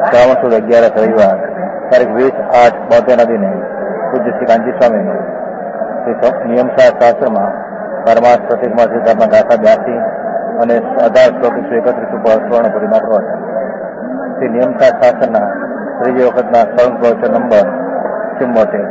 श्रावण सुद 11 रविवार तारीख 20/8 दिन पूज्य श्री कांची स्वामी नियमसार शास्त्રમાં પરમાર્થ પ્રતિકમાં સિદ્ધાર્થના ગાથા 82 અને 18 શ્લોક 131 ઉપર સ્વર્ણપુરીમાં પ્રવચન. શ્રી નિયમસાર શાસ્ત્રના ત્રીજી વખતના સ્વર્ણ પ્રવચન નંબર 74.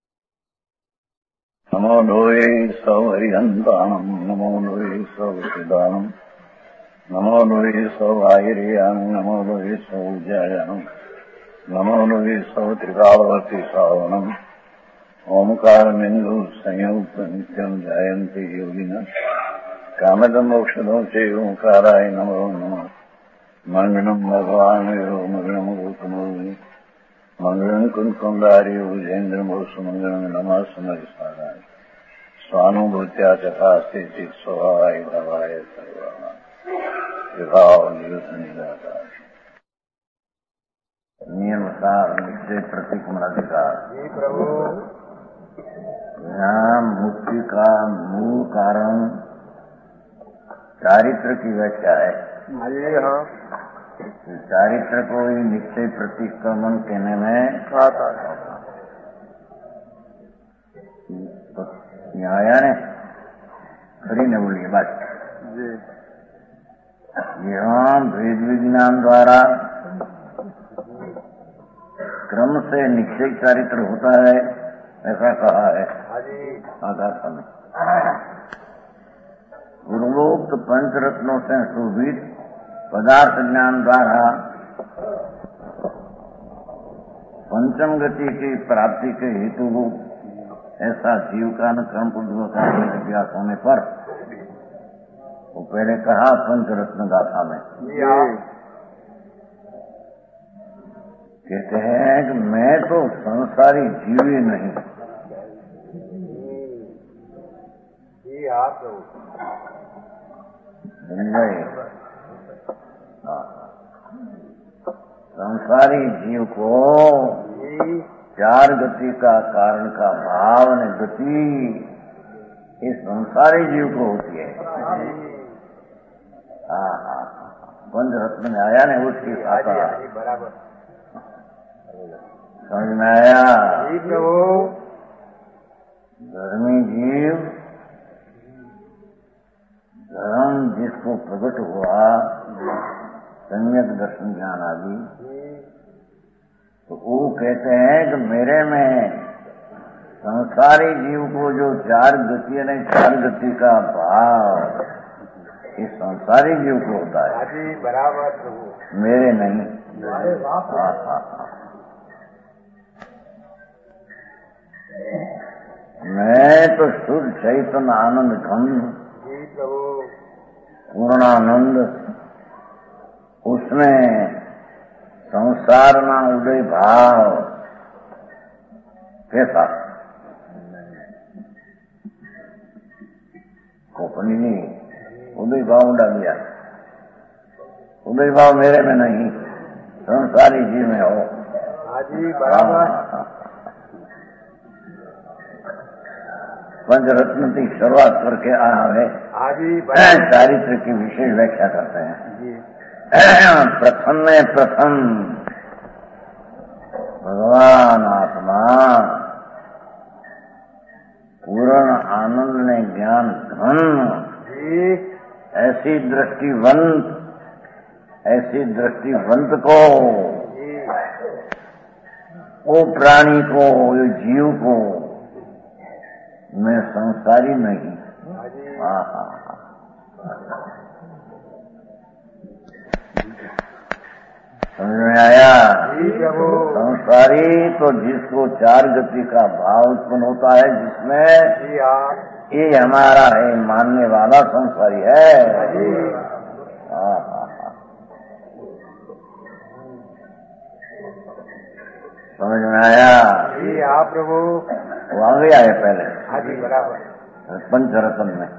નમો લોહે સૌ હરિહંતાણમ નમો લોહે સૌ સિદ્ધાણમ નમો લોહે સૌ આયર્યાણમ નમો લોહે સૌ જયાણમ નમો લોહે સૌ ત્રિકાવતી શ્રાવણમ ओमकारबिंदु संयुक्त नित्यम जायन्ति योगिना कामदम मोक्षदो चे ओंकाराय नमो नमः. मंगलम भगवान मंगलम गौतमोनि मंगलम कुंकुंदारी उजेन्द्र सुमंगलम नमः समरिसाराय स्वानुभूत्या चकास्ते चित स्वभावाय भवाय सर्वाः विभाव नियुत नियमसार निश्चय प्रतीक मनाधिकार. प्रभु यहाँ मुक्ति का मूल कारण चारित्र की व्याख्या है. हाँ. चारित्र को ही निश्चय प्रतीक का मन कहने में आता है. आया ने खरी ने बोली बात. यहाँ वेद विज्ञान द्वारा क्रम से निश्चय चारित्र होता है ऐसा कहा है आगाथा में. पूर्वोक्त पंचरत्नों से शोभित पदार्थ ज्ञान द्वारा पंचम गति की प्राप्ति के हेतु ऐसा जीव का न क्रम पूर्वक अभ्यास होने पर वो पहले कहा पंचरत्न गाथा में. कहते हैं कि मैं तो संसारी जीव ही नहीं. संसारी जीव को चार गति का कारण का भाव ने गति इस संसारी जीव को होती है. पंचरत्न में आया ने उसकी शाखा बराबर समझ में आया. धर्मी जीव धर्म जिसको प्रकट हुआ सम्यक दर्शन ज्ञान आदि तो वो कहते हैं कि मेरे में संसारी जीव को जो चार गति नहीं चार गति का भाव इस संसारी जीव को होता है. बराबर मेरे नहीं. मैं तो शुद्ध चैतन्य आनंद घन पूर्णानंद उसमें संसार ना उदय भाव कैसा कोपनी नहीं उदय भाव डाल दिया. उदय भाव मेरे में नहीं संसारी जीव में हो. पंचरत्न की शुरुआत करके आया है. चारित्र की विशेष व्याख्या करते हैं. प्रथम में प्रथम भगवान आत्मा पूर्ण आनंद ने ज्ञान घन ऐसी दृष्टिवंत को वो प्राणी को वो जीव को मैं संसारी नहीं. समझ में आया. संसारी तो जिसको चार गति का भाव उत्पन्न होता है जिसमें ये हमारा है मानने वाला संसारी है. समझ में आया. प्रभु वो आ गया है पहले बराबर पंचरत्न में.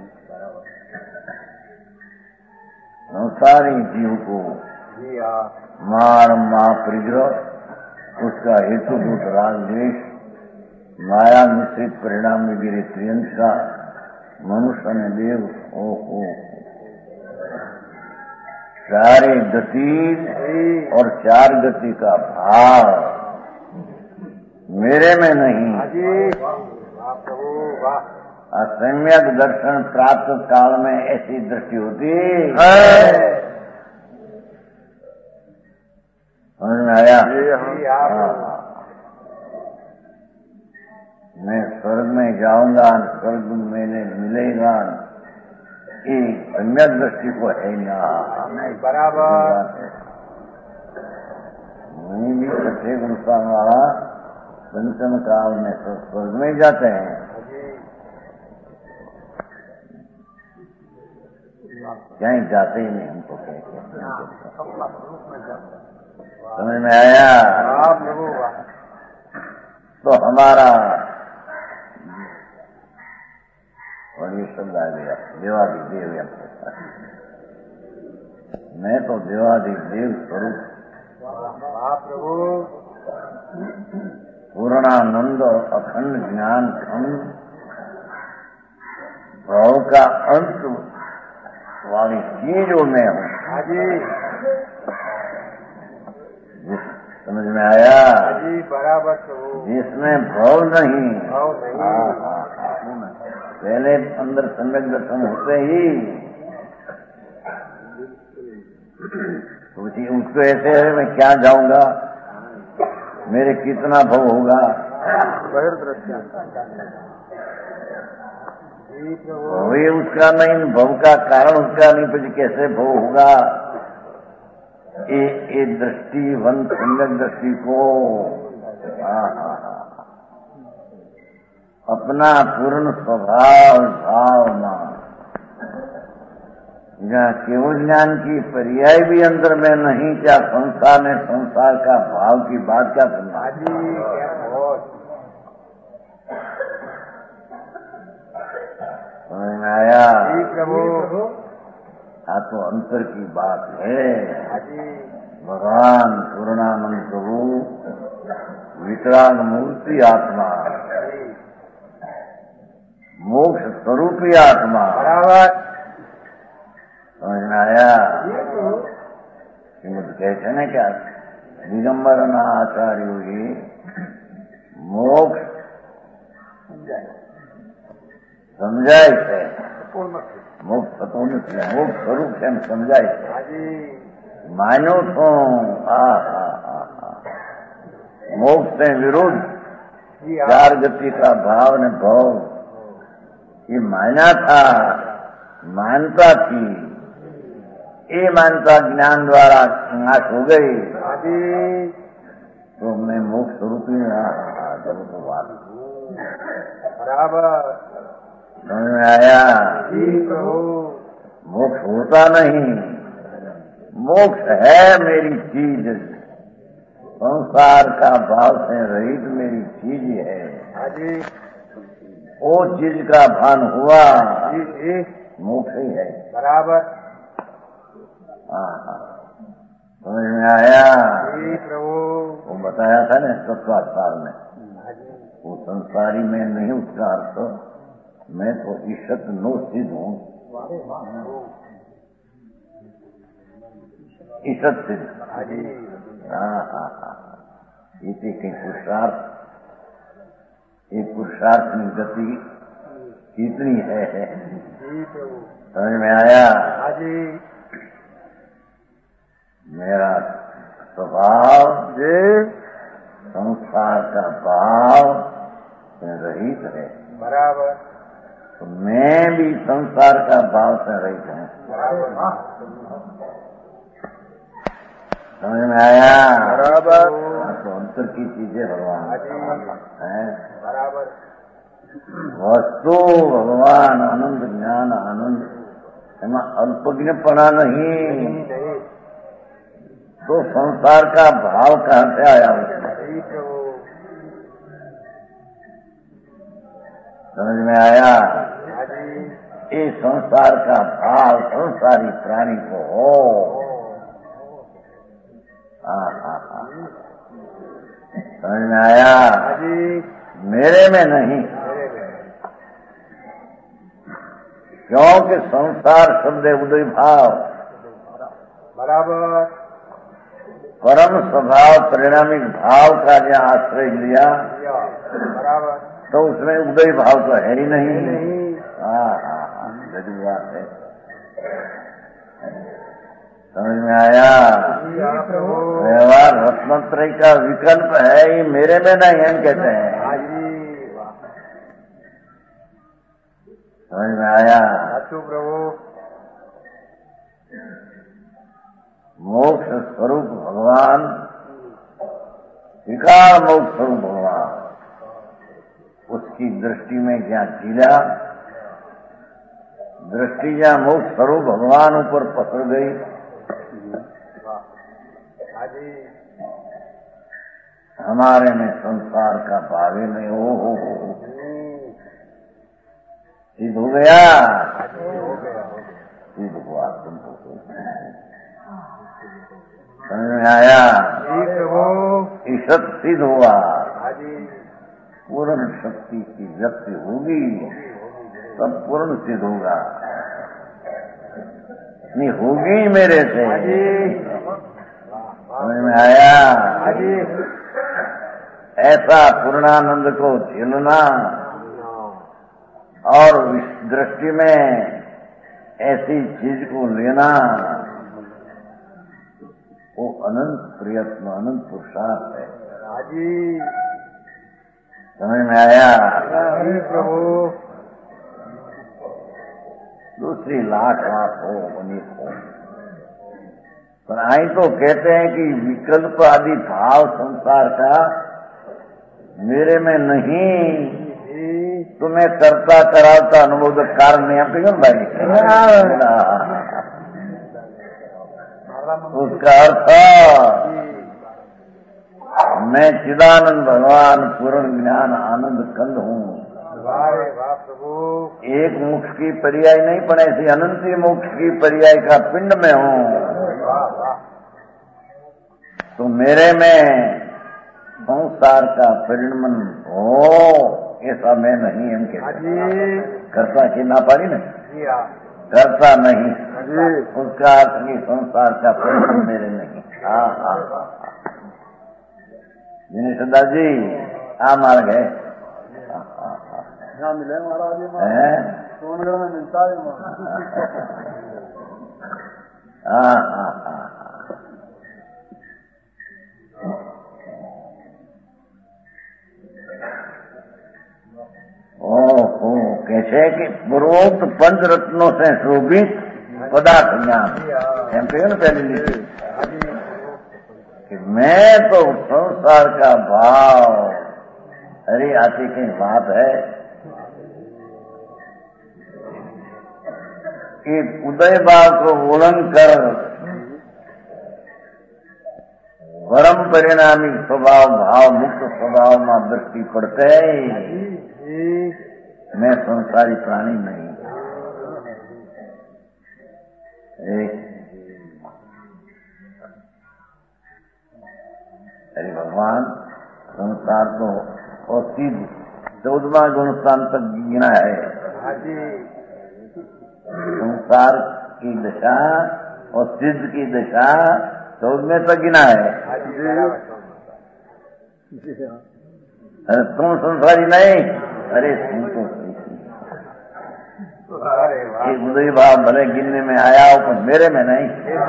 संसारी जीव को मार परिग्रह उसका हेतुभूत राग द्वेष माया मिश्रित परिणाम में गिरे त्रियंश का मनुष्य ने देव चारे गति और चार गति का भाव मेरे में नहीं। असम्यक दर्शन प्राप्त काल में ऐसी दृष्टि होती है। समझ में आया? मैं स्वर्ग में जाऊंगा, स्वर्ग मैंने मिलेगा, ये सम्यक दृष्टि को है ना। बराबर नहीं भी छठे गुरुता वाला पंचम काल में तो स्वर्ग में जाते हैं। कहीं जाते ही नहीं, हमको कहते। समझ में आया? तो हमारा और ये शब्द आ गया देवादि देव। मैं तो देवादि देव स्वरूप पूर्णानंद अखंड ज्ञान भाव का अंत वाली चीजों में हूँ। समझ में आया? बराबर। जिसमें भाव नहीं, पहले अंदर सम्यक दर्शन होते ही उसको ऐसे है मैं क्या जाऊंगा, मेरे कितना भव होगा। वही उसका नहीं, भव का कारण उसका नहीं, फिर कैसे भव होगा। ये दृष्टिवंत सम्यक दृष्टि को अपना पूर्ण स्वभाव भावना जहाँ केवल ज्ञान की पर्याय भी अंदर में नहीं, क्या संसार ने संसार का भाव की बात क्या करना। समझ में आया? तो अंतर की बात है। भगवान पूर्णानंद प्रभु वितराग मूर्ति आत्मा, मोक्ष स्वरूपी आत्मा। समझ में आया? श्रीमद कहते ना क्या दिगंबर आचार्य जी मोक्ष समझाए थे, मोक्ष स्वरूप से हम समझाए थे। मानो तो मोक्ष से विरुद्ध चार गति का भाव ने भाव ये माना था, मानता थी। ये मानता ज्ञान द्वारा नाश हो गई, तो मैं मोक्ष स्वरूप ही बात बराबर। समझ में आया? मोक्ष होता नहीं, मोक्ष है मेरी चीज, संसार का भाव से रहित मेरी चीज है। वो चीज का भान हुआ मोक्ष ही है। बराबर। समझ में आया? वो बताया था ना तत्वाचार में, वो संसारी में नहीं, उसका अर्थ मैं तो ईशत नो सिद्ध हूँ, ईशत सिद्ध। इसी के पुरुषार्थ, एक पुरुषार्थ में गति कितनी है। समझ में आया? मेरा स्वभाव संसार का भाव रहित है। बराबर। तो मैं भी संसार का भाव से रहित हूँ। समझ में आया? बराबर। तो अंतर की चीजें भगवान है। बराबर। वस्तु भगवान आनंद ज्ञान आनंद, एમાં अल्पज्ञपना नहीं, तो संसार का भाव कहाँ से आया? समझ में आया? ये संसार का भाव संसारी प्राणी को हो। समझ में आया? मेरे में नहीं, क्योंकि संसार शब्द उदय भाव, बराबर। परम स्वभाव परिणामी भाव का जहाँ आश्रय लिया बराबर, तो उसमें उदय भाव तो है ही नहीं। हाँ, गजब बात है। समझ में आया? व्यवहार रत्नत्रय का विकल्प है, ये मेरे में नहीं हम कहते हैं। समझ में आया? प्रभु। मोक्ष स्वरूप भगवान, विकार मोक्ष स्वरूप भगवान, उसकी दृष्टि में क्या कीड़ा, दृष्टि जहाँ मोक्ष स्वरूप भगवान ऊपर पसर गई, हमारे में संसार का भावे में हो सिद्ध हो गया, सिद्ध हुआ। तुमको समझ में आया? ईशत सिद्ध हुआ, पूर्ण शक्ति की व्यक्ति होगी तब पूर्ण सिद्ध होगा, नहीं होगी मेरे से। समझ में आया? ऐसा पूर्णानंद को झेलना और दृष्टि में ऐसी चीज को लेना, वो अनंत प्रयत्न, अनंत पुरुषार्थ है। समझ में आया? प्रभु। दूसरी लाख हो अनेक हो, पर आई तो कहते हैं कि विकल्प आदि भाव संसार का मेरे में नहीं, तुम्हें करता कराता अनुमोदक कारण नहीं। आप क्यों भाई? उसका अर्थ मैं चिदानंद भगवान पूर्ण ज्ञान आनंद कंद हूँ। एक मोक्ष की पर्याय नहीं, पर ऐसी अनंती मोक्ष की पर्याय का पिंड में हूँ। तो मेरे में संसार का परिणमन हो, ऐसा मैं नहीं। हम कहते करता की ना पारी नहीं, करता नहीं, उसका अर्थ नहीं संसार का परिणमन मेरे नहीं। हाँ, जिन्हें सदा जी आ मार्ग है, मिले महाराज सोनगढ़ में मिलता है। ओहो, कैसे कि पूर्वोक्त पंच रत्नों से शोभित पदार्थ ज्ञान हम कहे ना पहले कि मैं तो संसार का भाव, अरे आती की बात है कि उदय भाव को उल्लंघन कर परम परिणामी स्वभाव भाव मुक्त स्वभाव में दृष्टि पड़ते, मैं संसारी प्राणी नहीं। अरे भगवान, संसार तो और सिद्ध 14वां गुण स्थान तक गिना है। संसार की दशा और सिद्ध की दशा 14वें तक गिना है। अरे तुम संसारी नहीं, अरे तुम तो उदय भाव भले गिनने में आया हो, पर मेरे में नहीं।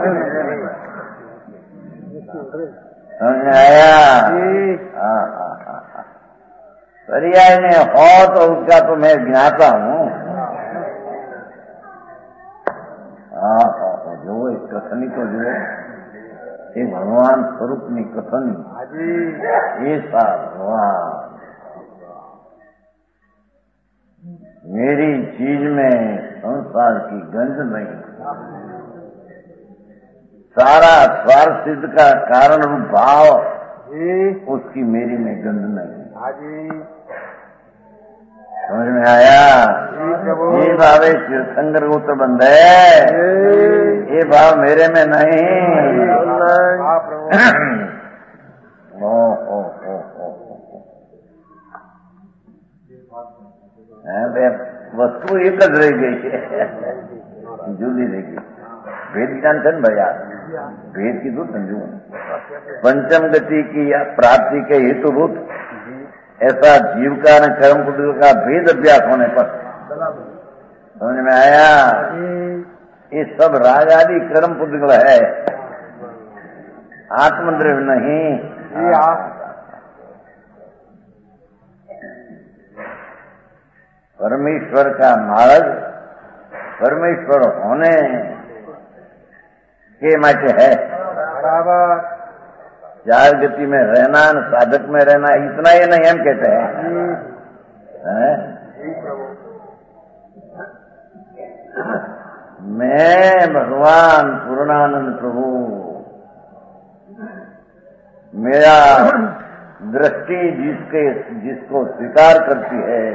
समझ आया? पर्याय में हो तो उसका तो मैं ज्ञाता हूँ। जो एक कथनी को जो है ये भगवान स्वरूप ની कथनी, ऐसा भगवान मेरी चीज में संसार की गंध नहीं, सारा स्वार्थ सिद्ध का कारण रूप भाव उसकी मेरी में गंध नहीं। समझ में आया? ये भाव तीर्थंकर को तो बंद है, ये भाव मेरे में नहीं। वस्तु एक ज रही गई है, जूदी रही गई। भेद ज्ञान थे न भैया, भेद की तो समझो। पंचम गति की या प्राप्ति के हेतुभूत ऐसा जीविका न कर्म कुंडल का भेद अभ्यास होने पर समझ में आया। ये सब राग आदि कर्म कुंडल है, आत्मद्रव्य नहीं। परमेश्वर का मार्ग परमेश्वर होने के माटे है। बराबर। चार गति में रहना, साधक में रहना, इतना ये नहीं हम कहते हैं। मैं भगवान पूर्णानंद प्रभु, मेरा दृष्टि जिसको स्वीकार करती है,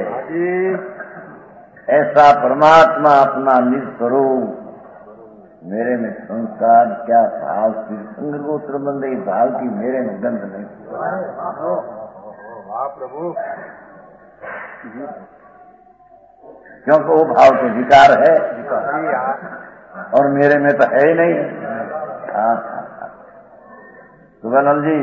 ऐसा परमात्मा अपना निज स्वरूप मेरे में संसार क्या भाव संग गोत्र बंदे भाव की मेरे में गंध नहीं। वाह प्रभु। क्योंकि वो भाव तो विकार है और मेरे में तो है ही नहीं। सुबह जी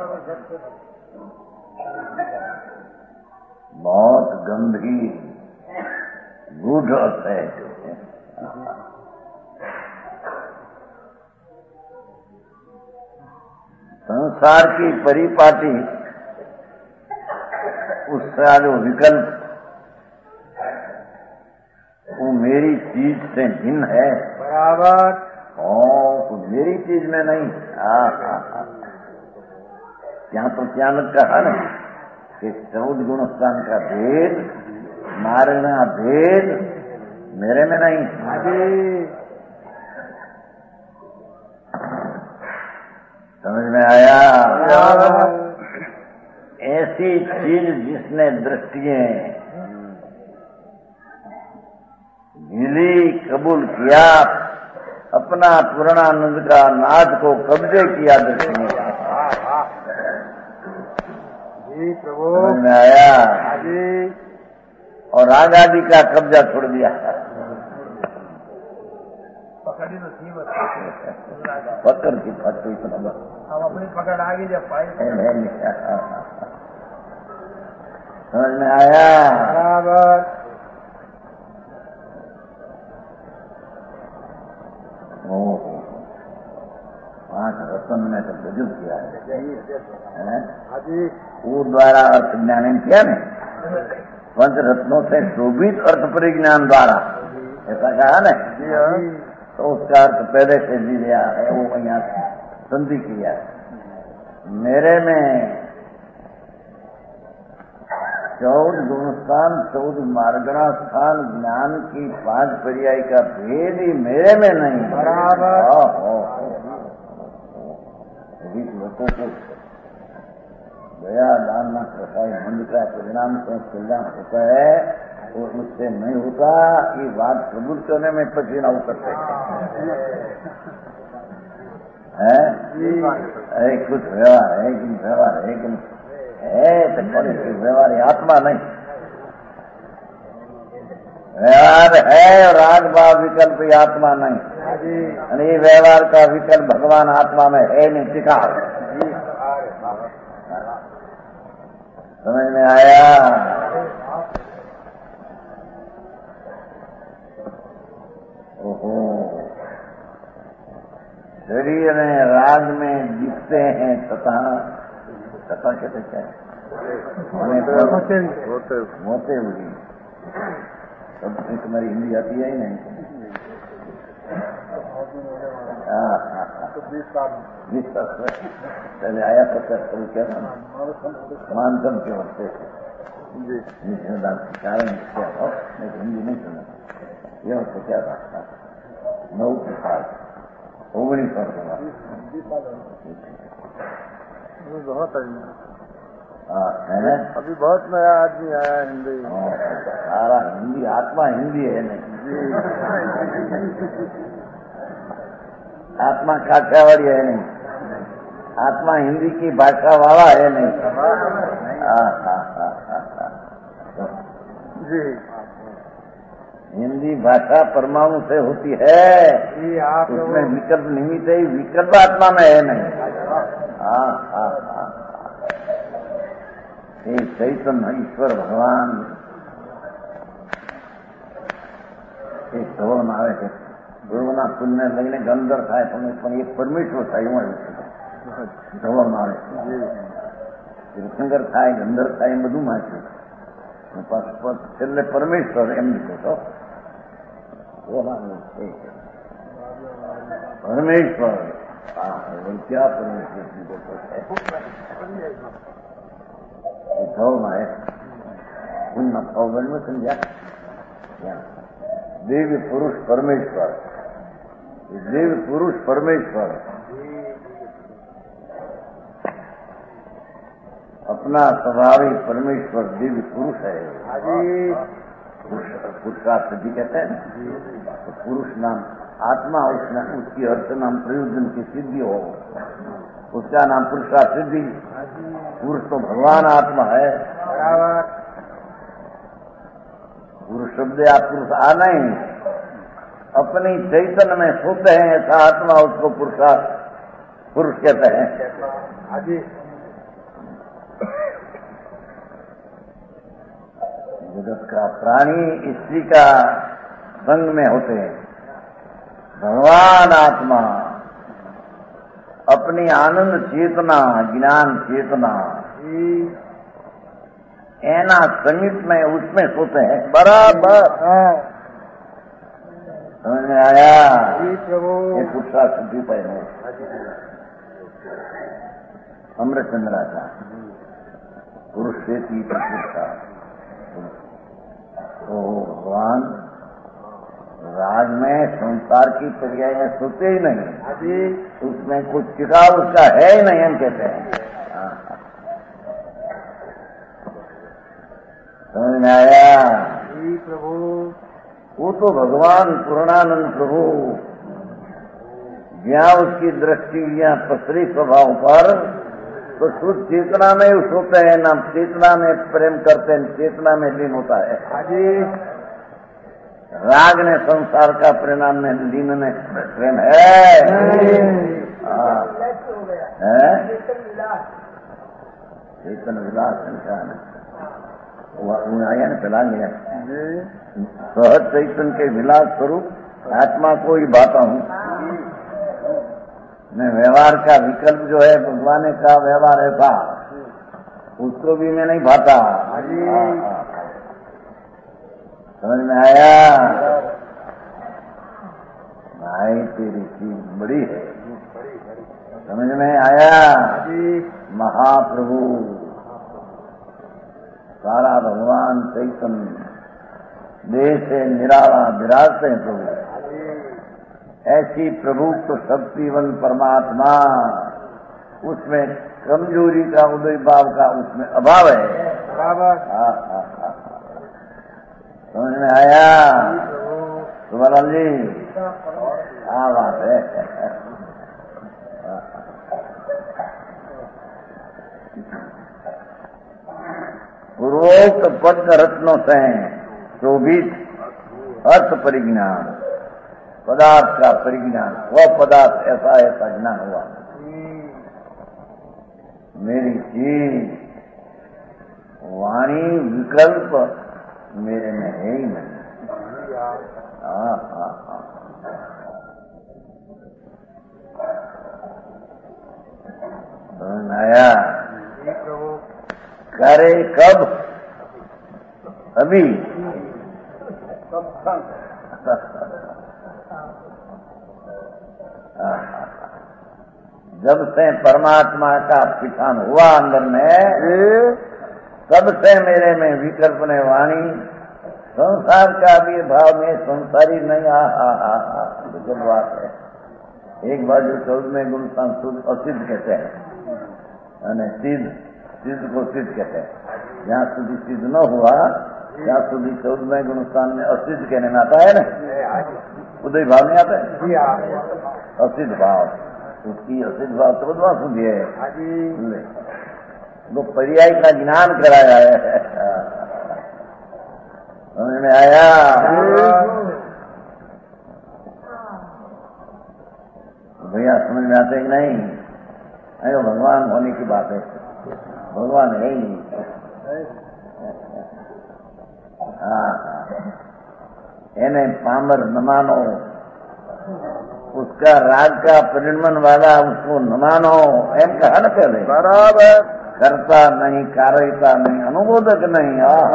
बहुत गंभीर गूढ़ अर्थ है। संसार की परिपाटी उसका जो विकल्प वो मेरी चीज से भिन्न है। बराबर। तो मेरी चीज में नहीं। यहाँ तो चाणक कहा ना कि 14 गुणस्थान का भेद, मारना भेद मेरे में नहीं। समझ में आया। ऐसी चीज जिसने दृष्टिएं मिली, कबूल किया, अपना पूर्णानंद का नाद को कब्जे किया दृष्टि में। समझ में आया। और राग आदि का कब्जा छोड़ दिया। पकड़ की फटती हम अपनी पकड़ आगे जब पाए। समझ में आया। बराबर। पांच रत्न में तो गजब किया है। वो द्वारा अर्थ ज्ञान किया ने, पंच रत्नों से शोभित अर्थ परिज्ञान द्वारा, ऐसा कहा ना। तो उसका अर्थ पहले से जी लिया है, वो यहाँ संधि किया। मेरे में 14 गुणस्थान, 14 मार्गणा स्थान, ज्ञान की 5 पर्याय का भेद ही मेरे में नहीं। बराबर। लोगों को दया दान न कृपाई मंद का परिणाम से कल्याण होता है और उससे नहीं होता। ये बात कबूल करने में पसीना उतरते हैं। कुछ व्यवहार है कि व्यवहार है कि है तो कौन व्यवहार है, आत्मा नहीं। व्यवहार है और राग भाव विकल्प आत्मा नहीं। ये व्यवहार का विकल्प भगवान आत्मा में है नहीं, टिका। समझ में आया। ओहो, शरीर में राग में दिखते हैं तथा कहते क्या मोते हुई। तब तुम्हारी हिंदी आती है ही नहीं। 20 साल पहले आया पता क्या मानसम के वक्त कारण क्या हो, हिंदी नहीं सुना। ये वक्त क्या था 9 साल 19 साल बहुत है। अभी बहुत नया आदमी आया हिंदी। सारा हिंदी आत्मा हिंदी है नहीं। आत्मा काठियावाड़ी है नहीं। आत्मा हिंदी की भाषा वाला है नहीं। जी हिंदी भाषा परमाणु से होती है, उसमें विकल्प निमित्त है, विकल्प आत्मा में है नहीं। हाँ, ये चैतन्य ईश्वर भगवान એ ધોવામાં આવે છે. ધોવાના પુણ્ય લઈને ગંદર થાય પણ એ પરમેશ્વર થાય એવું ધોવામાં આવે છે. તીર્થંકર થાય, ગંદર થાય એમ બધું માન્યું. છેલ્લે પરમેશ્વર એમ લીધો તો પરમેશ્વર. ક્યાં પરમેશ્વર લીધો છે ધોવામાં આવે પુણ્ય ભાવ સમજ્યા. दिव्य पुरुष परमेश्वर, दिव्य पुरुष परमेश्वर अपना स्वाभाविक परमेश्वर दिव्य पुरुष है. पुरुषार्थ सिद्धि कहते हैं. तो पुरुष नाम आत्मा, उसमें उसकी अर्थ नाम प्रयोजन की सिद्धि हो, उसका नाम पुरुषार्थ सिद्धि. पुरुष तो भगवान आत्मा है. पुरुष शब्द या पुरुष आ नहीं, अपनी चैतन्य में शुद्ध है ऐसा आत्मा, उसको पुरुषार्थ पुरुष कहते हैं. जगत का प्राणी स्त्री का संग में होते हैं. भगवान आत्मा अपनी आनंद चेतना, ज्ञान चेतना एना संगीत में उसमें सोते हैं. बराबर समझ में आया. ये पुरुषार्थ सिद्धि पर है. अमृतचंद्रा का पुरुष से पुरुषार्थ. तो भगवान राज में संसार की पर्याय सोते ही नहीं, उसमें कुछ टिकाव उसका है ही नहीं, हम कहते हैं. समझ में आया. प्रभु वो तो भगवान पूर्णानंद प्रभु जहाँ उसकी दृष्टि यहाँ पसरी स्वभाव पर, तो शुद्ध चेतना में उस होते हैं ना, चेतना में प्रेम करते हैं, चेतना में लीन होता है. राग ने संसार का परिणाम में लीन में प्रेम है. चेतन विलास संसार आया न चला गया. सहज चैतन्य के विलास स्वरूप आत्मा को ही भाता हूँ मैं. व्यवहार का विकल्प जो है भगवान का व्यवहार ऐसा, उसको भी मैं नहीं भाता. समझ में आया. भाई तेरी चीज बड़ी है. समझ में आया. महाप्रभु सारा भगवान चैतन्य देह से निराला विराजते हैं प्रभु. ऐसी प्रभु तो शक्तिवन परमात्मा, उसमें कमजोरी का, उदय भाव का उसमें अभाव है. समझ में आया. सुबलाल जी क्या बात है. पूर्वोक्त पद रत्नों से शोभित अर्थ परिज्ञान, पदार्थ का परिज्ञान, वह पदार्थ ऐसा ऐसा ज्ञान हुआ. मेरी चीज वाणी विकल्प मेरे में है ही नहीं. समझ आया. करे कब? अभी. जब से परमात्मा का पिछान हुआ अंदर में, तब से मेरे में विकल्प ने वाणी, संसार का भी भाव में संसारी नहीं. विकल्प बात है. एक बाजू 14वें गुण शुद्ध असिद्ध कहते हैं, सिद्ध सिद्ध को सिद्ध कहते हैं. जहाँ સુધી सिद्ध न हुआ ત્યાં સુધી 14वें गुण स्थान में असिद्ध कहने में आता है ना. उदय भाव नहीं आता है. असिद्ध भाव, उसकी असिद्ध भाव 14वां સુધી है. वो पर्याय का ज्ञान कराया है. समझ में आया? भैया समझ में आते कि नहीं? अरे भगवान होने की बात है, भगवान है ही नहीं। हाँ, એને पामर न मानो, उसका राग का परिणमन वाला उसको न मानो, एम कहा न पहले। बराबर। करता नहीं, कार्यता नहीं, अनुमोदक नहीं।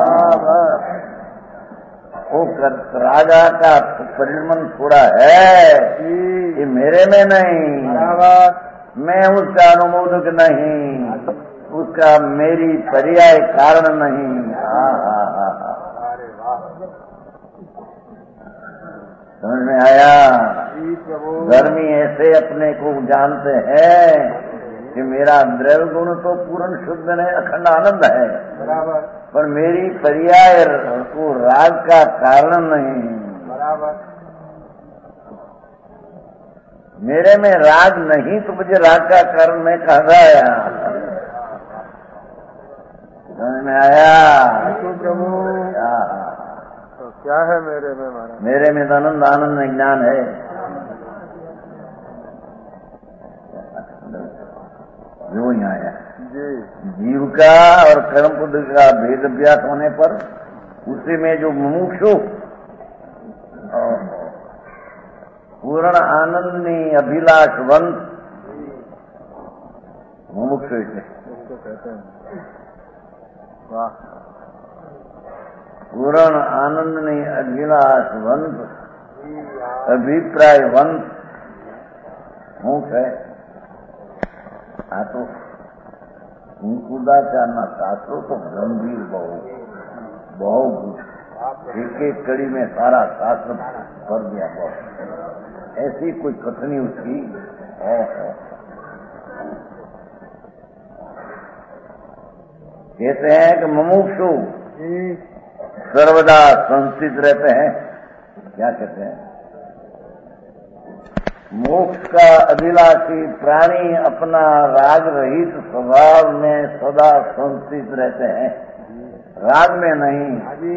वो राजा का परिणमन थोड़ा है, ये मेरे में नहीं। बराबर। मैं उसका अनुमोदक नहीं, उसका मेरी पर्याय कारण नहीं। अरे वाह, समझ में आया? जी प्रभु। धर्मी ऐसे अपने को जानते हैं कि मेरा द्रव्य गुण तो पूर्ण शुद्ध है, अखंड आनंद है, बराबर। पर मेरी पर्याय को राग का कारण नहीं। बराबर। मेरे में राग नहीं तो मुझे राग का कारण मैं कहाँ आया? समझ में आया? प्रभु। तो क्या है मेरे में महाराज? मेरे में तो आनंद आनंद ज्ञान है। जो ही आया जी। जीव का और कर्म बुद्धि का भेद अभ्यास होने पर उसी में जो मुमुक्षु पूर्ण आनंदी अभिलाषवंत मुमुक्षु उसको कहते हैं। वाह। पूर्ण आनंदनी अभिलाषवंत अभिप्रायवंत मुख है। हाँ तो कुदाचारना शास्त्रों तो गंभीर बहुत एक एक कड़ी में सारा शास्त्र भर दिया। बहुत ऐसी कोई कथनी उसकी है। कहते हैं कि मुमुक्षु सर्वदा संस्थित रहते हैं। क्या कहते हैं? मोक्ष का अभिलाषी प्राणी अपना राग रहित स्वभाव में सदा संस्थित रहते हैं, राग में नहीं।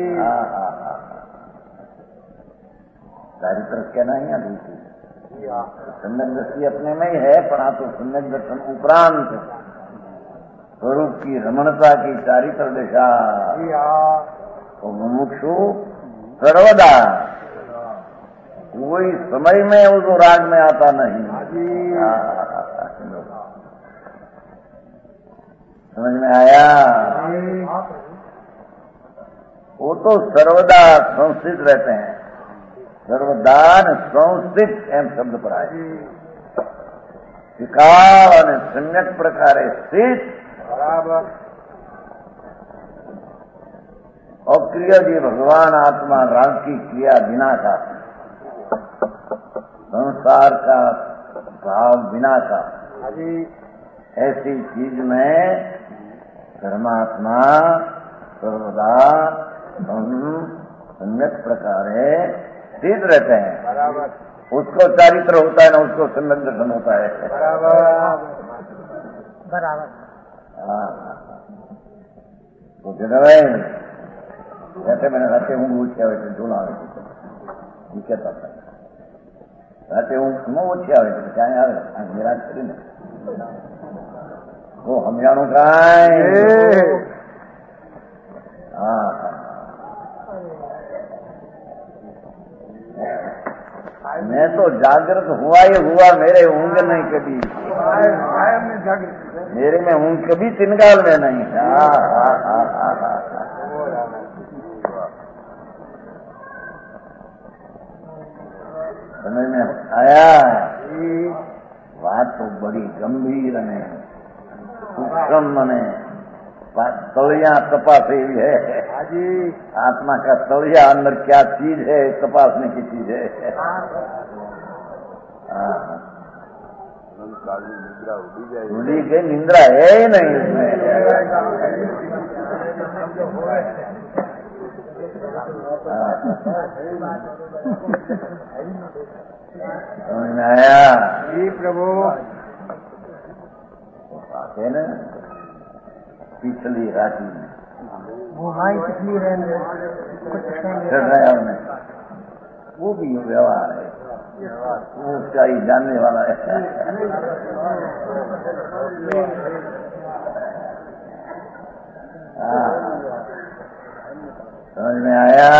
सारी तरफ कहना ही है दूसरी सम्यक दृष्टि अपने में ही है, पर तो सम्यक दर्शन उपरांत स्वरूप की रमणता की चारित्र दिशा तो मुमुक्षु सर्वदा कोई समय में वो राग में आता नहीं। समझ में आया? वो तो सर्वदा संस्थित रहते हैं। सर्वदान संस्थित एम शब्द पर आए विकाल और सम्यक प्रकारे स्थित बराबर। और क्रिया जी भगवान आत्मा राग की क्रिया बिना का, संसार का भाव बिना का, ऐसी चीज में धर्मात्मा सर्वदा सम्यक प्रकार स्थित रहते हैं। बराबर। उसको चारित्र होता है ना, उसको सम्यक दर्शन होता है। बराबर। बराबर। तो जैसे मैंने रहते हूँ ऊँचे आवे थे ढूंढा ठीक है तब रहते हूँ सुनो ऊँचे आवे थे क्या आवे मेरा करी वो हम जानू कहा मैं तो जागृत हुआ ही हुआ, मेरे ऊँग नहीं कभी, मेरे में ऊँग कभी तिनकाल में नहीं। समझ में आया? बात तो बड़ी गंभीर है, सूक्ष्म ने तलिया तपास है। आत्मा का तलिया अंदर क्या चीज है तपासने की चीज है। उड़ी गई निंद्रा है ही नहीं इसमें। समझ में आया? जी प्रभु। आते न पिछली राशि में वो भाई पिछली है कुछ में वो भी व्यवहार है, वो उसका ही जानने वाला है। समझ में आया?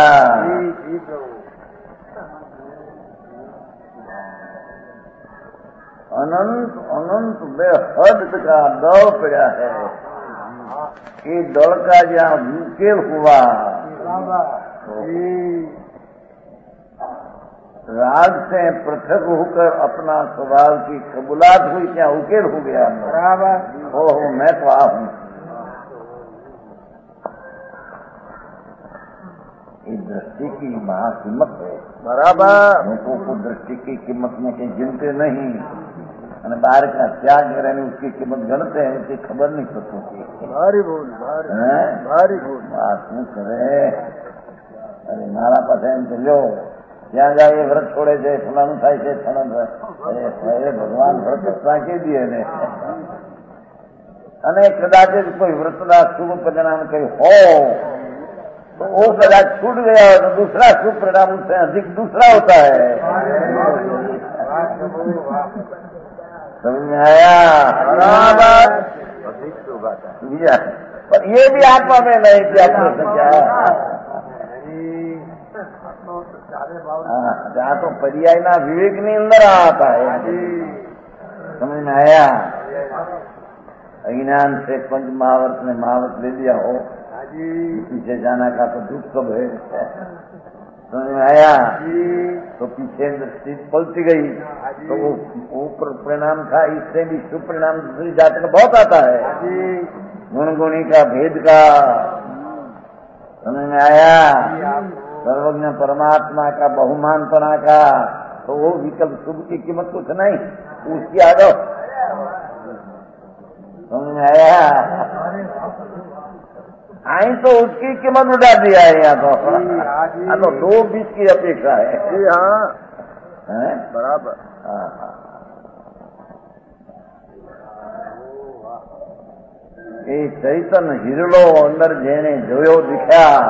अनंत अनंत बेहद का दौड़ पड़ा है। ये दौड़ का जहाँ मुकेल हुआ राग से पृथक होकर अपना स्वभाव की कबूलात हुई, क्या उकेल हो गया? ओहो मैं तो आप हूं। ये दृष्टि की महाकीमत है। बराबर। लोगों को दृष्टि की कीमत में कहीं गिनते नहीं, અને બહાર का त्याग करे उसकी कीमत गणते हैं, उसकी खबर नहीं पड़ती। भारी भूल, भारी भूल। बात શું કરે? अरे મારા પાસે એમ ચલ્યો ત્યાં જાય વ્રત છોડે છે, ફલાણું થાય છે, ફલાણું થાય। અરે ભગવાન વ્રત સાંકી દે ને। અને કદાચ કોઈ વ્રતના શુભ પરિણામ કઈ हो तो वो कदाच छूट गया तो दूसरा शुभ परिणाम उससे अधिक दूसरा होता है। समझ में आया? बराबर। पर ये भी आत्मा में नहीं क्या क्या? जहाँ तो पर्यायना विवेकनी अंदर आता है। समझ में आया? अज्ञान से पंच महावर्त ने महावर्त ले लिया हो, पीछे जाना का तो दुख सब है। समझ में आया? तो पीछे दृष्टि पलटी गई तो वो ऊपर परिणाम था, इससे भी शुभ परिणाम दूसरी जाति का बहुत आता है। गुण गुणी का भेद का समझ में आया? सर्वज्ञ परमात्मा का बहुमानपना का, तो वो विकल्प शुभ की कीमत कुछ नहीं, उसकी आदत। समझ में आया? आई तो उसकी कीमत उड़ा दिया है यहाँ तो 2-20 की अपेक्षा है। जी हाँ, बराबर। એ ચૈતન હિરલો અંદર જેને જોયો દિખ્યા।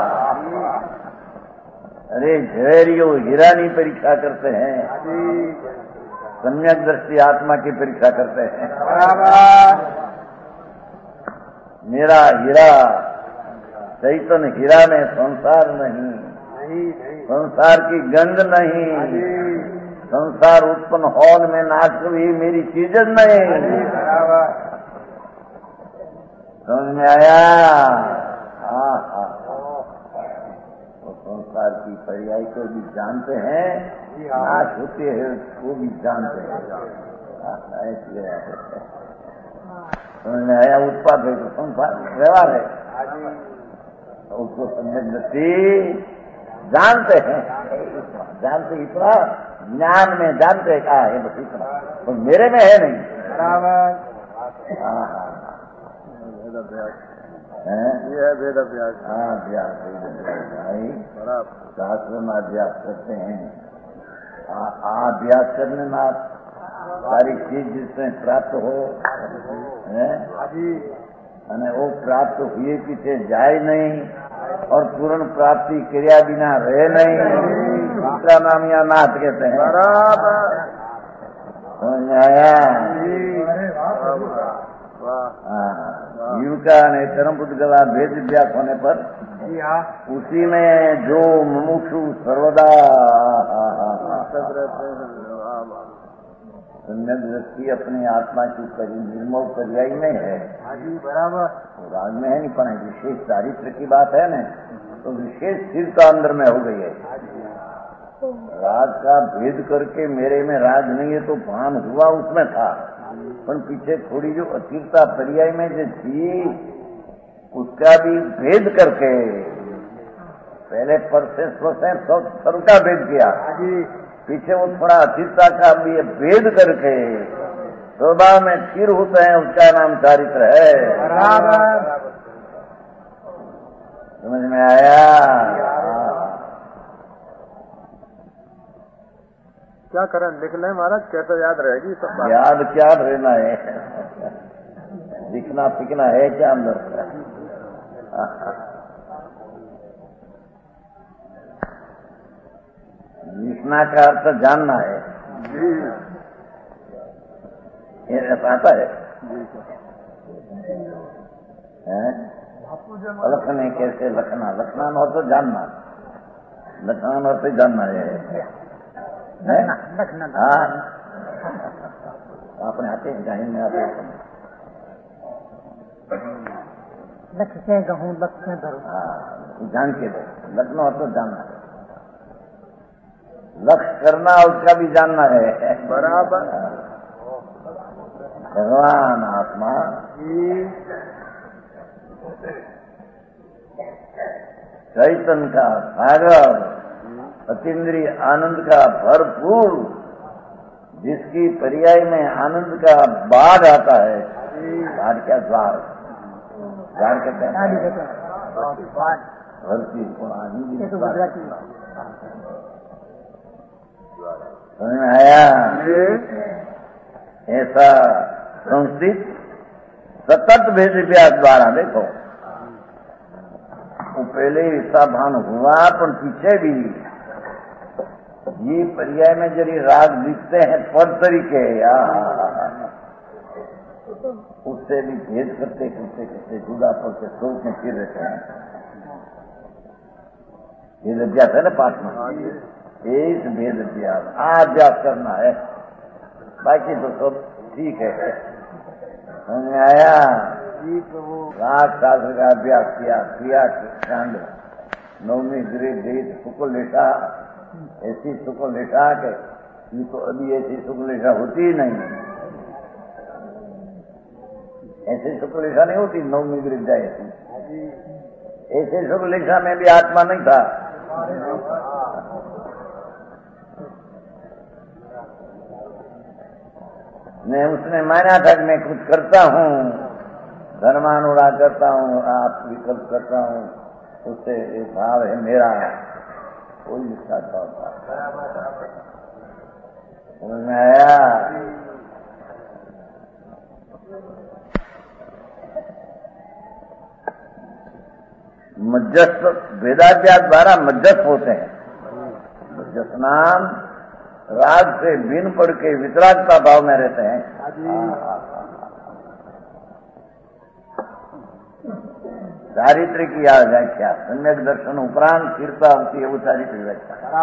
अरे झवेरियो हीरानी परीक्षा करते हैं, सम्यक दृष्टि आत्मा की परीक्षा करते हैं। मेरा हीरा चैतन हीरा में संसार नहीं, संसार की गंध नहीं, संसार उत्पन्न होने में नाश हुई मेरी चीज नहीं। समझ में आया? तो संसार की पर्याय को भी जानते हैं, नाश होते हैं वो भी जानते हैं। समझ में आया? उत्पाद है तो संसार व्यवहार है, उसको समझती जानते हैं, जानते इतना ज्ञान में जानते कहा है बस इतना, तो मेरे में है नहीं। ये है वेद अभ्यास। हाँ, अभ्यास भाई शास्त्र में अभ्यास करते हैं। अभ्यास करने में आप सारी चीज जिसमें प्राप्त हो અને वो प्राप्त हुए पीछे जाए नहीं और पूर्ण प्राप्ति क्रिया बिना रहे नहीं, दूसरा नाम या नाथ कहते हैं। बराबर। समझ में आया? युवका ने चरम पुद्गला भेद अभ्यास होने पर उसी में जो मुमुक्षु सर्वदा दृष्टि अपनी आत्मा की निर्मल पर्याय में है। बराबर। राग में है नहीं, पर विशेष चारित्र की बात है ना, तो विशेष स्थिरता अंदर में हो गई है। राग का भेद करके मेरे में राग नहीं है तो भान हुआ उसमें था, पर पीछे थोड़ी जो अस्थिरता पर्याय में जो थी उसका भी भेद करके पहले पर से स्व से सब का भेद किया, पीछे वो थोड़ा अस्थिरता का भी भेद करके स्वभाव में स्थिर होते हैं, उसका नाम चारित्र है। समझ में आया? क्या करें, लिख लें महाराज, कैसे याद रहेगी सब बात? याद क्या रहना है, दिखना फिकना है क्या अंदर? जिसना का अर्थ जानना है, ये आता है, लखने कैसे लखना, लखना न तो जानना, लखना न तो जानना है। हाँ, अपने आते गाय में आते लख से गहूँ लख से धरो। हाँ, जान के दो, लखना और तो जानना है, लक्ष्य करना उसका भी जानना है। बराबर। भगवान आत्मा चैतन्य का सागर, अतीन्द्रिय आनंद का भरपूर, जिसकी पर्याय में आनंद का बाढ़ आता है। बाढ़ क्या? द्वार, द्वार कहते हैं भरती पुरानी। समझ में आया? ऐसा संस्कृत सतत भेद व्यास द्वारा देखो, वो पहले ऐसा भान हुआ, पर पीछे भी ये पर्याय में जरी राग दिखते हैं पर तरीके, उससे भी भेद करते करते करते जुदा करते सोच में फिर रहते हैं। भेद अभ्यास है ना पाठ में, एक भेद अभ्यास अभ्यास करना है, बाकी तो सब ठीक है। समझ में आया? राग शास्त्र का अभ्यास किया, क्रिया कांड, नवमी गृह देश शुक्ल लेखा, ऐसी शुक्ल लेखा के ये तो अभी ऐसी शुक्ल लेखा होती ही नहीं, ऐसी शुक्ल लेखा नहीं होती। नवमी गृह जाए ऐसे शुक्ल लेखा में भी आत्मा नहीं था। मैं उसने माना था कि मैं कुछ करता हूँ, धर्मानुराग करता हूँ, आप विकल्प करता हूँ, उससे एक भाव है मेरा, कोई इसका था। समझ में आया? मध्यस्थ वेदाध्यास द्वारा मध्यस्थ होते हैं। मध्यस्थ नाम राग से भिन्न पड़ के वितरागता भाव में रहते हैं। चारित्र की व्याख्या सम्यक दर्शन उपरांत फिरता होती है वो चारित्र व्याख्या।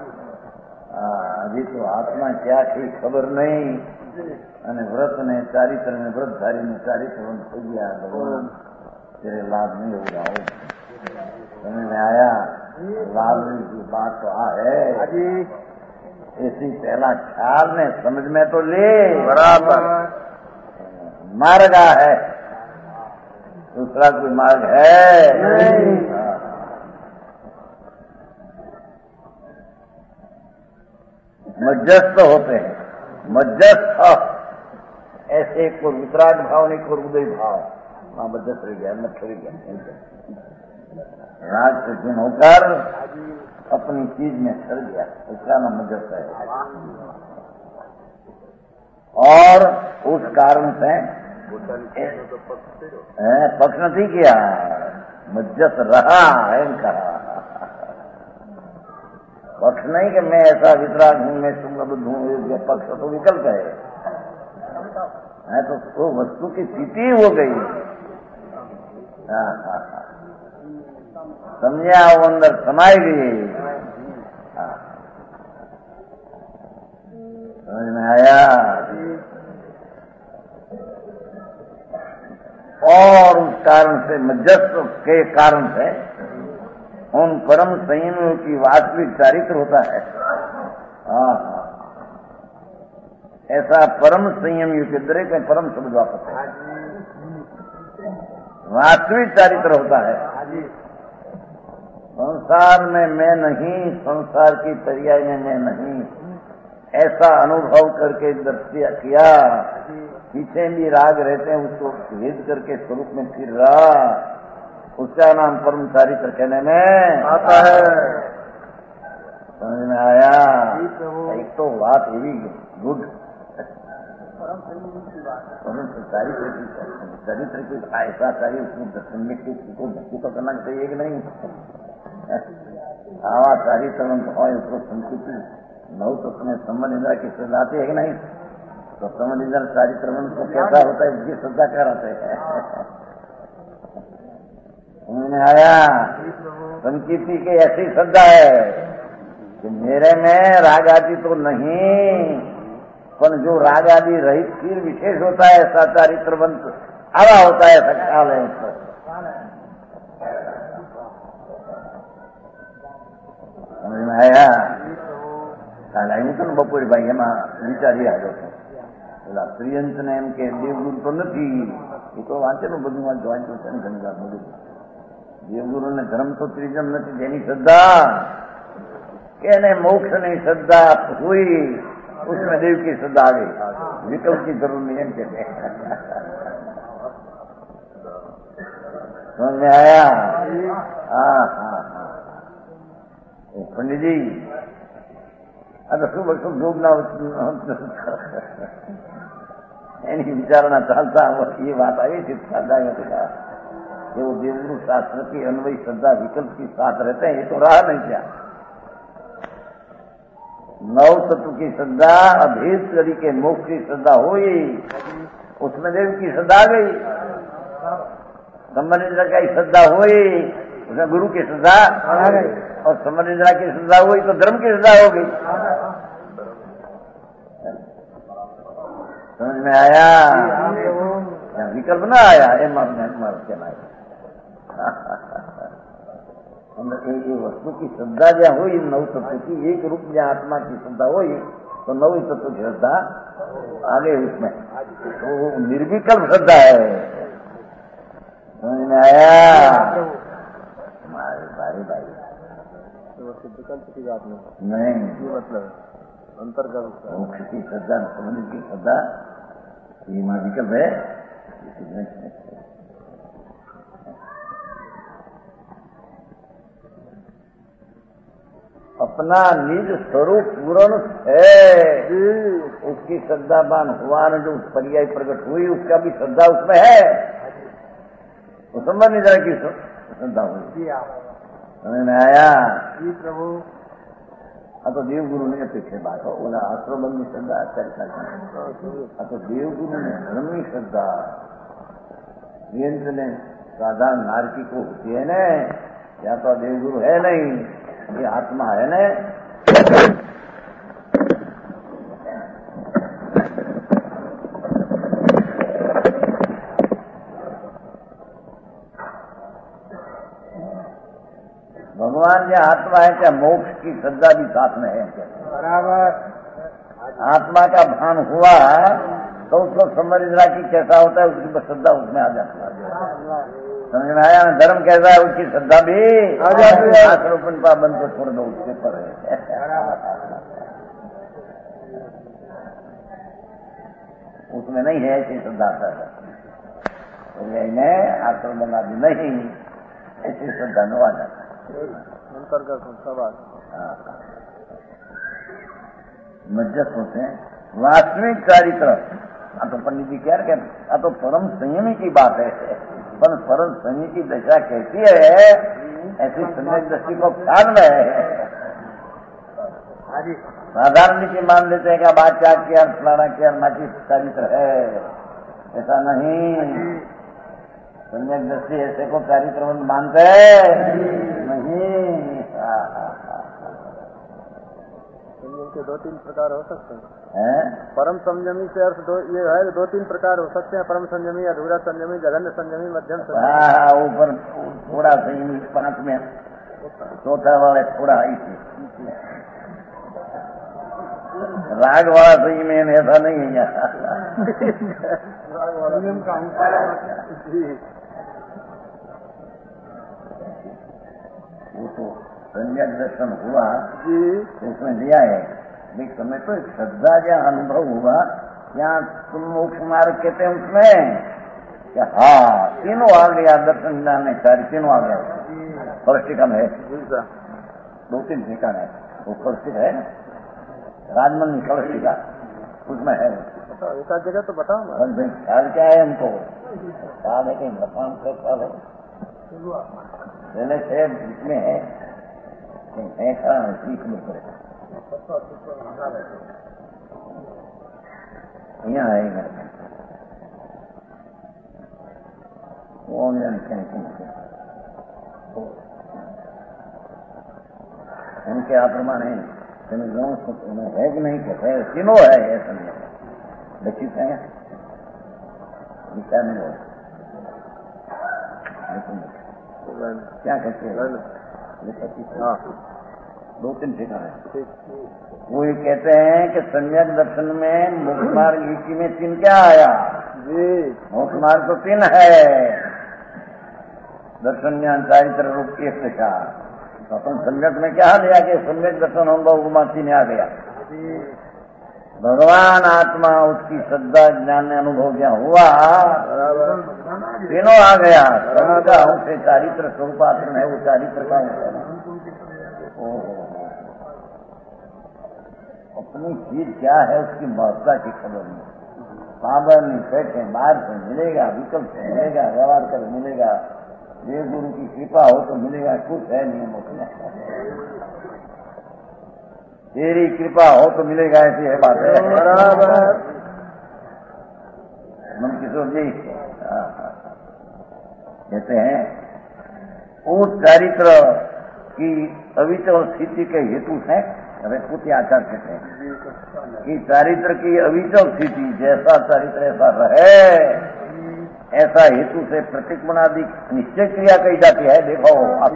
अभी तो आत्मा क्या थी खबर नहीं, અને વ્રત ને ચારિત્ર ને વ્રતધારી ને ચારિત્ર થઈ ગયા। ભગવાન तेरे लाभ नहीं होगा। समझ में आया? लाभ की बात तो है, ऐसी पहला ख्याल ने समझ में तो ले, बराबर मार्ग है, दूसरा कोई मार्ग है? मध्यस्थ होते हैं, मध्यस्थ ऐसे एक को वितराग भाव, एक को उदय भाव, वहां मध्यस्थ रह गया, मध्य रह गया। राग से गुण होकर अपनी चीज में सर गया, उसका नाम मध्यस्थ है। और उस कारण से पक्ष नहीं किया, मध्यस्थ रहा है कहा। पक्ष नहीं कि मैं ऐसा वितराग हूं, मैं शुक्लबुद्ध हूं, ये पक्ष तो विकल्प है तो वो वस्तु की स्थिति हो गई। समझा? वो अंदर समाई गई। समझ में आया? और उस कारण से मध्यस्थ के कारण से उन परम संयमियों की वास्तविक चारित्र होता है। ऐसा परम संयमियों के दरेक में परम शब्द वापस है, वास्तविक चारित्र होता है। संसार में मैं नहीं, संसार की पर्याय में मैं नहीं, ऐसा अनुभव करके दृष्टि किया। पीछे भी राग रहते हैं, उसको भेद करके स्वरूप में फिर रहा, उसका नाम परम चारित्र कहने में आता है। समझ में आया? एक तो बात यही गुड चरित्र की ऐसा चाहिए, उसमें दर्शन को भक्ति तो करना चाहिए कि नहीं? आवा चारित्रवंत हो उसको संस्कृति नौ तो तुम्हें संबंध इंद्र की श्रद्धा आती है कि नहीं? तो संबंध इंद्र चारित्रवंत को कैसा होता है, इसकी श्रद्धा कराते हैं। उन्होंने आया संकीर्ति की ऐसी श्रद्धा है कि मेरे में राग आदि तो नहीं, पर जो राग आदि रहित फिर विशेष होता है ऐसा चारित्रवंत आवा होता है, सकाल है उसको। समझ में आया? કાલે આવ્યું હતું ને બપોરે ભાઈ, એમાં વિચારી આવ્યો હતો પેલા પ્રિયંશને એમ કે દેવગુરુ તો નથી, એ તો વાંચેલું બધું વાંચ્યું છે ને ઘણી વાર બધું. દેવગુરુને ધર્મ તો ત્રીજમ નથી, જેની શ્રદ્ધા કે એને મોક્ષની શ્રદ્ધા हुई उसमें देव की श्रद्धा आ गई, विकल्प की जरूर नहीं है। समझ में आया? हाँ हाँ हाँ पंडित जी, आता शुभ शुभ जोगना એની વિચારણા ચાલતા ये बात आई थी श्रद्धा कि वो देवगुरु शास्त्र की अन्वयी श्रद्धा विकल्प के साथ रहते हैं, ये तो रहा नहीं क्या? नौ तत्व की श्रद्धा अभेद करी के मोक्ष की श्रद्धा हुई, उसमें देव की श्रद्धा आ गई। संबंध की श्रद्धा हुई, उसमें गुरु की श्रद्धा आ गई, और संबंध की श्रद्धा हुई तो धर्म की श्रद्धा हो गई। समझ में आया? विकल्प ना आया, ये वस्तु की श्रद्धा ज्या हुई नव तत्व की एक रूप ज्या आत्मा की श्रद्धा हुई तो नव तत्व की श्रद्धा आ गई उसमें, तो निर्विकल्प श्रद्धा है। समझ में आया? भाई भाई विकल्प की बात नहीं, ये मतलब अंतर्गत मोक्ष की श्रद्धा, संबंध की श्रद्धा, ये विकल्प है। अपना निज स्वरूप पूर्ण है, उसकी श्रद्धावान हुआ न जो पर्याय प्रकट हुई, उसका भी श्रद्धा उसमें है, वो संबंध निजा की श्रद्धा हुई। समझ में आया? जी प्रभु। आ तो देवगुरु ने पीछे बात हो, बोला आश्रमबंध की श्रद्धा आ तो देवगुरु ने धर्म की श्रद्धा ने साधारण नारकी को होती है न, या तो देवगुरु है नहीं, ये आत्मा है न। भगवान या आत्मा है क्या? मोक्ष की श्रद्धा भी साथ में है क्या? बराबर। आत्मा का भान हुआ तो उसको समझना कि कैसा होता है, उसकी श्रद्धा उसमें आ जाती है। समझ में आया? धर्म कैसा है, उसकी श्रद्धा भी आ जाती है। आश्रोपण पाबंद को छोड़ दो, उसके पर है। उसमें नहीं है ऐसी श्रद्धा आश्रमण आदि नहीं, ऐसी श्रद्धा न आ जाता अंतर्गत सवाल मज्जत होते हैं। वास्तविक चारित्र तो पंडित जी कह रहे हैं तो परम संयमी की बात है, पर परम संयमी की दशा कैसी है, ऐसी सम्यक दृष्टि को ख्याल में है। साधारण नीति मान लेते हैं कि बात क्या किया, फलाना किया, नाची चारित्र है, ऐसा नहीं। सम्यक दृष्टि ऐसे को चारित्रवंत मानते नहीं। संयम के 2-3 प्रकार हो सकते हैं। परम संयमी से अर्थ ये है, 2-3 प्रकार हो सकते हैं, परम संयमी, अधूरा संयमी, जघन्य संयमी, मध्यम संयमी। ऊपर थोड़ा संयमी 5 में, चौथा वाला थोड़ा ऐसे राग वाला संयमी ऐसा नहीं है वो तो संयम दर्शन हुआ जी, उसमें दिया है। देख समय तो श्रद्धा क्या अनुभव हुआ, यहाँ तुम मोक्ष मार्ग कहते हैं उसमें क्या? हाँ, तीनों आ गया, दर्शन ज्ञान सारी तीनों आ गया। फलस्टिका में है 2-3 ठिकाना है, वो फलस्टिक है राजमंदिर फलस्टिका, उसमें है। एक आध जगह तो बताओ ना। बस भाई ख्याल क्या है हमको, ख्याल है कहीं भगवान का ख्याल है पहले से जिसमें है खड़ा है सीख में करे यहाँ आएगा वो उनके आप्रमाण है है कि नहीं कहते है तीनों है ये समझे लक्षित है विचार नहीं हो क्या कहते हैं दो तीन ठिकाने वो ये कहते हैं कि सम्यक दर्शन में मोक्ष मार्ग इसी में तीन क्या आया जी मोक्ष मार्ग तो तीन है दर्शन ज्ञान चारित्र रूप एक दिशा तो अपन सम्यक में क्या लिया कि सम्यक दर्शन अनुभव उमाती में आ गया भगवान आत्मा उसकी श्रद्धा ज्ञान अनुभव क्या हुआ तीनों आ गया सबका उनसे चारित्र स्वरूपात्रण है वो चारित्र का अपनी चीज क्या है उसकी महत्ता की खबर नहीं पावर नहीं बैठे बाहर से मिलेगा विकल्प से मिलेगा व्यवहार कर मिलेगा ये गुरु की कृपा हो तो मिलेगा कुछ है नियम उसमें तेरी कृपा हो तो मिलेगा ऐसी है बात है बराबर मन किशोर जी कहते हैं उस चारित्र की अविचल स्थिति के हेतु से रेखपुती आचार्य कहते हैं कि चारित्र की अविचल स्थिति जैसा चारित्र ऐसा रहे ऐसा हेतु से प्रतिक्रमणादि निश्चय क्रिया कही जाती है देखो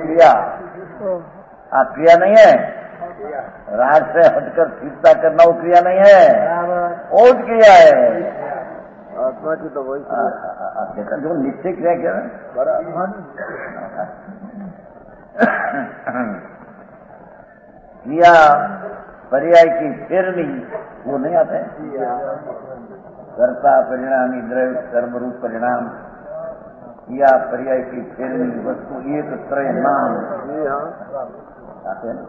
क्रिया नहीं है राज से हटकर स्थिरता करना वो क्रिया नहीं है और क्रिया है आत्मा की तो वही जो निश्चय क्रिया क्या क्रिया पर्याय की फेरनी वो नहीं आता है कर्ता परिणामी द्रव्य कर्मरूप परिणाम क्रिया पर्याय की फेरनी वस्तु एक त्रय नाम आते हैं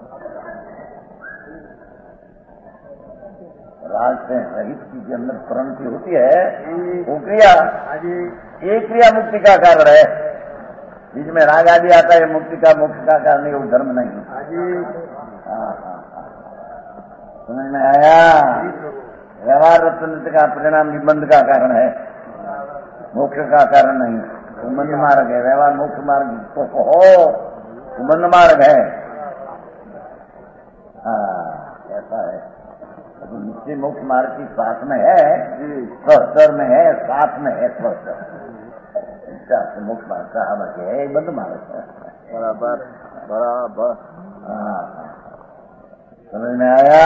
राज से रहित की जो अंदर प्रणति होती है वो क्रिया एक क्रिया मुक्ति का कारण है जिसमें राग आदि आता है मुक्ति का मोक्ष का कारण नहीं वो धर्म नहीं समझ में आया व्यवहार रत्न का परिणाम निबंध का कारण है मोक्ष का कारण नहीं संबंध मार्ग है व्यवहार मोक्ष मार्ग तो हो संबंध मार्ग है ऐसा है निश्चय मोक्ष मार्ग की साथ में है स्वस्थर में है साथ में है स्वस्थर मोक्ष मार्ग का हम है बंद मार्ग है बराबर बराबर समझ में आया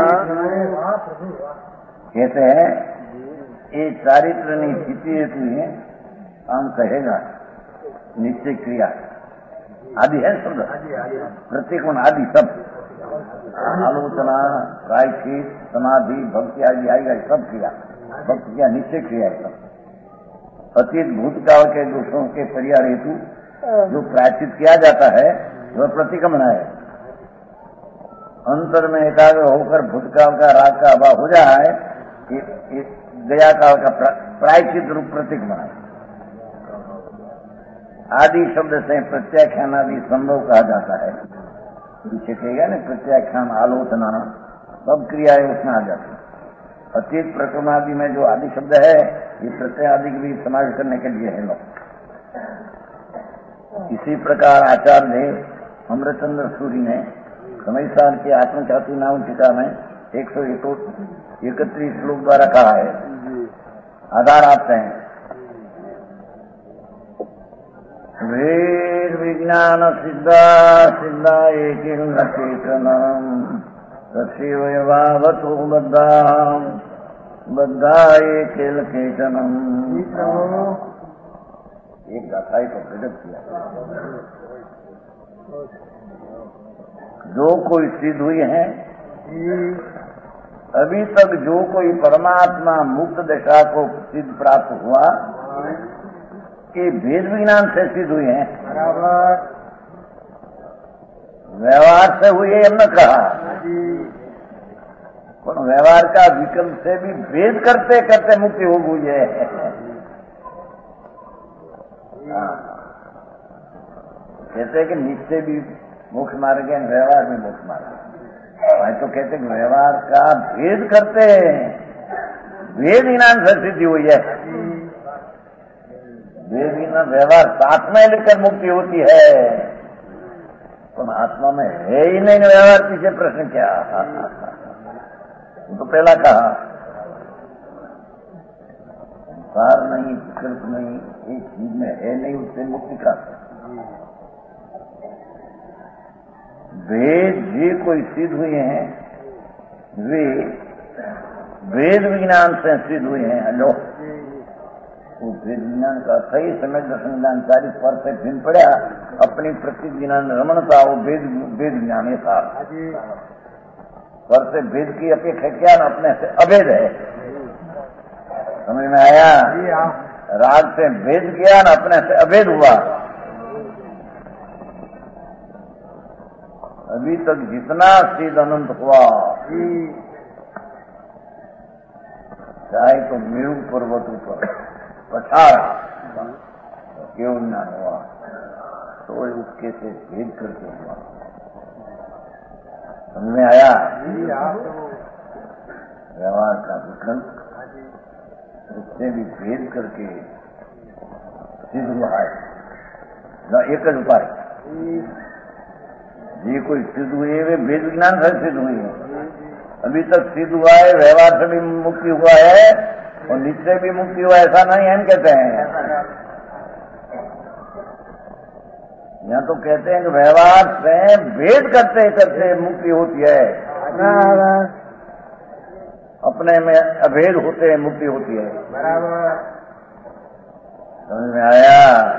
कहते हैं ये चारित्र नहीं स्थिति हेतु है हम कहेगा निश्चय क्रिया आदि है शब्द प्रतिकोण आदि सब आलोचना प्रायश्चित समाधि भक्ति आदि आएगा सब क्रिया भक्ति क्या निश्चय क्रिया है सब अतीत भूतकाल के दोषों के परिहार हेतु जो प्रायश्चित किया जाता है वह प्रतिक्रमण है अंतर में एकाग्र होकर भूतकाल का राग का अभाव हो जाए गया काल का प्रायश्चित रूप प्रतिक्रमण है आदि शब्द से प्रत्याख्यान आदि संभव कहा जाता है पीछे कहेगा ना प्रत्याख्यान आलोचना सब क्रियाएं उसमें आ जाती है अतीत प्रक्रम आदि में जो आदि शब्द है ये प्रत्यय आदि भी समावेश करने के लिए है लोग इसी प्रकार आचार्य अमृतचंद्र सूरी ने समय साल की आत्मचातु नाम टीका में 131 श्लोक द्वारा कहा है आधार आपते हैं वेद विज्ञान सिद्धा सिद्धा एक चेतनम तस्वतो बद्धा एक केचनम एक गाथाई को प्रकट किया जो कोई सिद्ध हुई है अभी तक जो कोई परमात्मा मुक्त दशा को सिद्ध प्राप्त हुआ कि भेद विज्ञान से सिद्ध हुए हैं व्यवहार से हुए हमने कहा पर व्यवहार का विकल्प से भी भेद करते करते मुक्ति हो गई है। कहते हैं कि निश्चय भी मोक्ष मार्ग है, व्यवहार भी मोक्ष मार्ग है। भाई तो कहते हैं व्यवहार का भेद करते भेद ज्ञान से सिद्धि हुई है। भेद ज्ञान व्यवहार साथ में लेकर मुक्ति होती है, तो आत्मा में है ही नहीं व्यवहार, पीछे प्रश्न क्या? तो पहला कहा संसार नहीं, विकल्प नहीं, एक चीज में है नहीं, उससे मुक्ति का वेद जे कोई सिद्ध हुए हैं वे वेद विज्ञान से सिद्ध हुए हैं। हेलो, वो वेद विज्ञान का सही समय दर्शन ज्ञान 40 वर्ष से भिन्न पड़ा, अपनी प्रकृति ज्ञान रमणता वो वेद ज्ञान है साहब। पर से वेद की अपेक्षा क्या न अपने से अभेद है। समझ में आया? राग से वेद किया न अपने से अभेद हुआ। अभी तक जितना सिद्ध अनंत हुआ, चाहे तो मेरु पर्वत ऊपर पठारा क्यों न हुआ, तो उसके से भेद करके हुआ। समझ में आया? व्यवहार का विकल्प उससे भी भेद करके सिद्ध हुआ है। एक ही उपाय ये कोई सिद्ध हुए वे वेद विज्ञान से सिद्ध हुई है। अभी तक सिद्ध हुआ है, व्यवहार से भी मुक्ति हुआ है और निश्चय भी मुक्ति हुआ, ऐसा नहीं है कहते हैं। यहाँ तो कहते हैं कि व्यवहार से भेद करते करते मुक्ति होती है, अपने में अभेद होते हैं मुक्ति होती है। समझ में आया?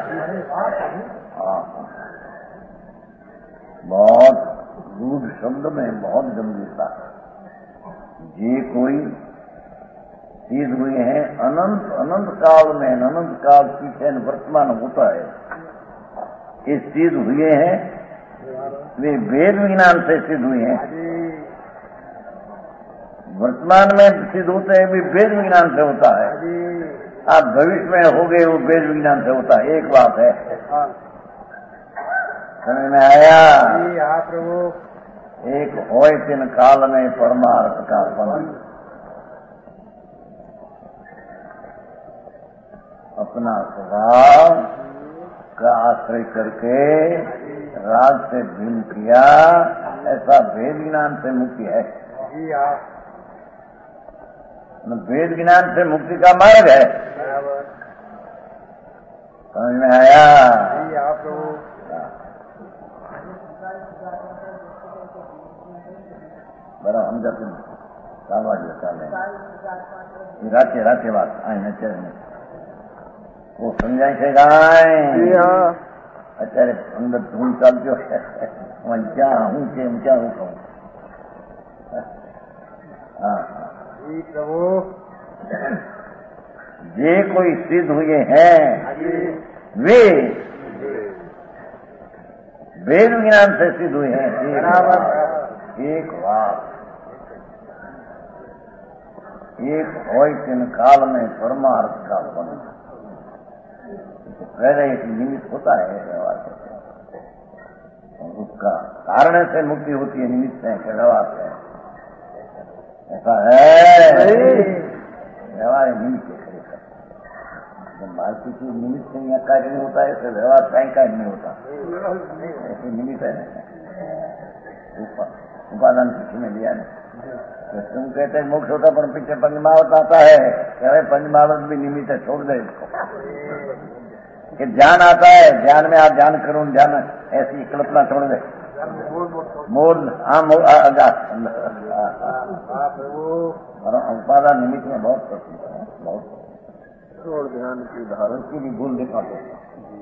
बहुत रूढ़ शब्द में बहुत गंभीरता। ये कोई चीज हुई है अनंत अनंत काल में, अनंत काल पीछे वर्तमान होता है। ये सिद्ध हुए हैं वे वेद विज्ञान से सिद्ध हुए हैं। वर्तमान में सिद्ध होते हैं भी वेद विज्ञान से होता है। आप भविष्य में हो गए वो वेद विज्ञान से होता है। एक बात है, समझ में आया? प्रभु एक होय तिन काल में परमार्थ का फल। अपना स्वभाव का आश्रय करके राग से भिन्न किया, ऐसा वेद ज्ञान से मुक्ति है। वेद ज्ञान से मुक्ति का मार्ग है। समझ में आया? बराबर हम जाते राते बात आए वो समझाए છે ગાય અત્યારે અંદર ધૂળ ચાલતો क्या हूँ કે क्या हूँ कहूँ। प्रभु जे कोई सिद्ध हुए हैं वे वेद ज्ञान से सिद्ध हुए हैं। एक बात एक होय तिन काल में परमार्थ का फल। पहले एक निमित्त होता है व्यवहार से, उसका कारण से मुक्ति होती है, निमित्त है व्यवहार से। ऐसा है व्यवहार निमित्त है। जब भारतीय की निमित्त से यहाँ कार्य नहीं होता है, ऐसे व्यवहार कहीं कार्य नहीं होता। ऐसे निमित्त है उपादान पीछे में लिया नहीं। तो तुम कहते हैं मोक्ष होता पर पीछे पंचमावत आता है, कह रहे पंचमावत भी निमित्त है, छोड़ दे इसको। कि ध्यान आता है, ध्यान में आप ध्यान करूं, ध्यान ऐसी कल्पना छोड़ दे। मोर उपादान निमित्त में बहुत प्रसिद्ध है, बहुत छोड़ ध्यान की धारण की भी भूल दिखाते हैं।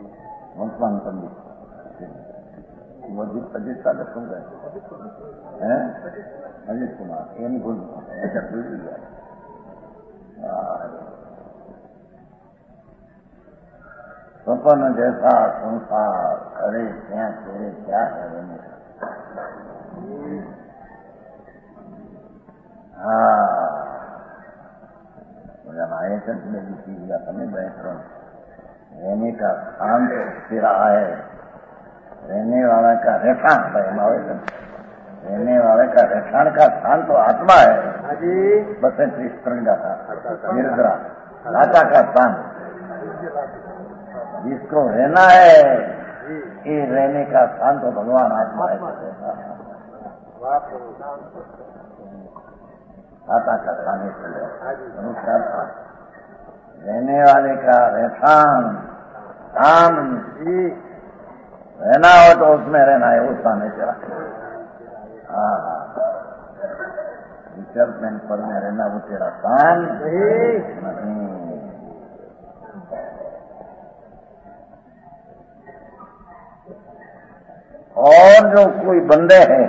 अजित का सुन रहे हैं, अजित कुमार ये नहीं भूल दिखाते, ऐसा भूल दिया। स्वप्न जैसा संसार करे क्या तेरे क्या है। हाँ आयतन में भी चीज अपने बैठो रहने का स्थान तो तेरा है, रहने वाला का रहठान रहने वाले का रहठान का स्थान तो आत्मा है। बस त्रिस्तरंगा का निर्द्रा लाटा का स्थान जिसको रहना है, ये रहने का स्थान तो भगवान आत्मा है। लाटा का स्थान अनुसार रहने वाले का रहठान स्थान रहना हो तो उसमें रहना है, वो स्थान है तेरा। विकल्प पर में रहना वो तेरा स्थान नहीं। और जो कोई बंदे हैं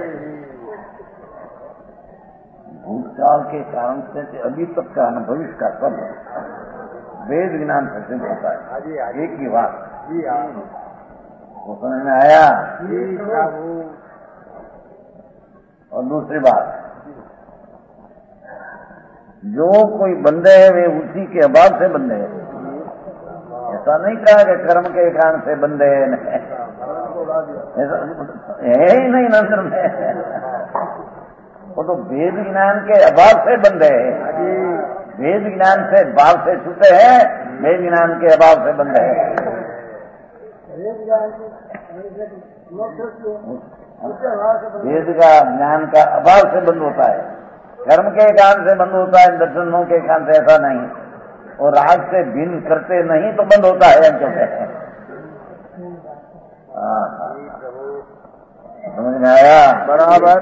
भूतकाल के कारण से अभी तक का न भविष्य का सब वेद ज्ञान से सिद्ध होता है। एक ही बात वो समझ में आया। और दूसरी बात, जो कोई बंदे है वे उसी के अभाव से बंदे हैं। ऐसा नहीं कहा कि कर्म के कारण से बंदे हैं, ऐसा है ही नहीं नजर में। वो तो वेद ज्ञान के अभाव से बंदे हैं। वेद ज्ञान से भाव से छूटे हैं, वेद ज्ञान के अभाव से बंदे हैं। वेद का ज्ञान का अभाव से बंद होता है, कर्म के कारण से बंद होता है, दर्शनों के कारण से ऐसा नहीं। और राग से भिन्न करते नहीं तो बंद होता है। समझ में आया? बराबर